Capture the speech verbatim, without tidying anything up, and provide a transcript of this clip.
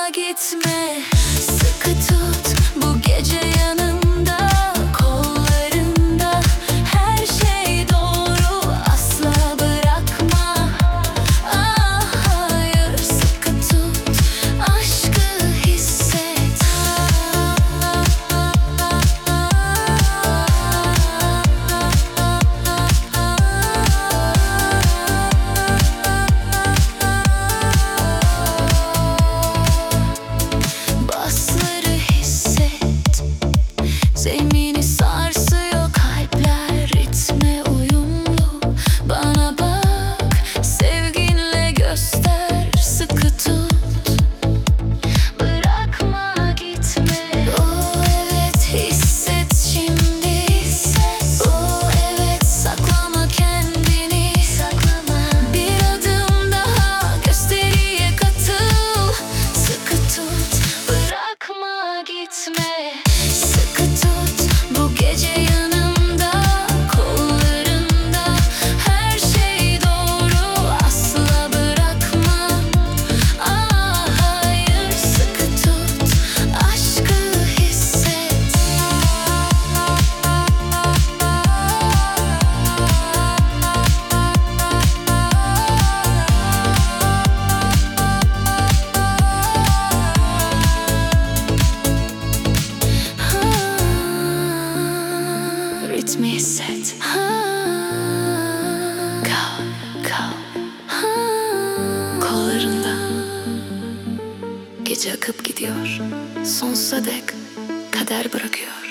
gitme. Sıkı tut bu gece yanımda, kollarında her şey doğru, asla bırakma. Ah hayır, sıkı tut, aşkı hisset. Basları hisset, zemini sarsıyor, kalpler ritme uyumlu. Bana bak, sevginle göster, sıkı tut, bırakma gitme. Oh evet, hisset şimdi. Oh evet, saklama kendini. Bir adım daha, gösteriye katıl. Sıkı tut, bırakma gitme. Sıkı tut bu gece yanımda, kollarında her şey doğru, asla bırakma. Ah hayır, sıkı tut, aşkı hisset. Ritmi hisset. Kal, kal. Kollarında gece akıp gidiyor, sonsuza dek kader bırakıyor.